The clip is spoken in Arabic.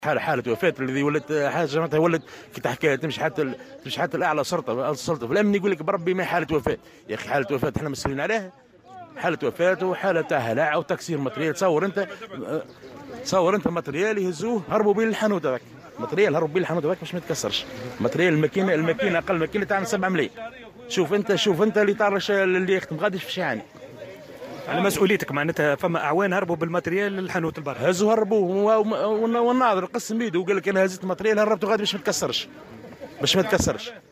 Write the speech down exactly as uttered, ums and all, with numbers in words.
حاله حاله وفاه الذي ولت حاجه معناتها ولت كي تحكي تمشي حتى تمشي حتى الاعلى سلطه السلطه في الامن يقول لك بربي ما حاله وفاه. يا اخي حاله وفاه احنا مسؤولين عليها. حاله وفاه وحاله تاع هلاع او تكسير ماتريال. تصور انت تصور انت ماتريال يهزوه هربوا به للحانوت هذاك. ماتريال هربوا به للحانوت هذاك باش ما يتكسرش. ماتريال الماكينه الماكينه اقل ماكينه تعمل سبعة ملايين. شوف انت شوف انت اللي طارش اللي يختم غاديش في شيعاني. على مسؤوليتك معناتها فما اعوان هربوا بالماتريال للحانوت البر. هزوا هربوه والناظر قسم بيده وقال لك انا هزيت ماتريال هربته غادي باش ما تكسرش باش ما تكسرش.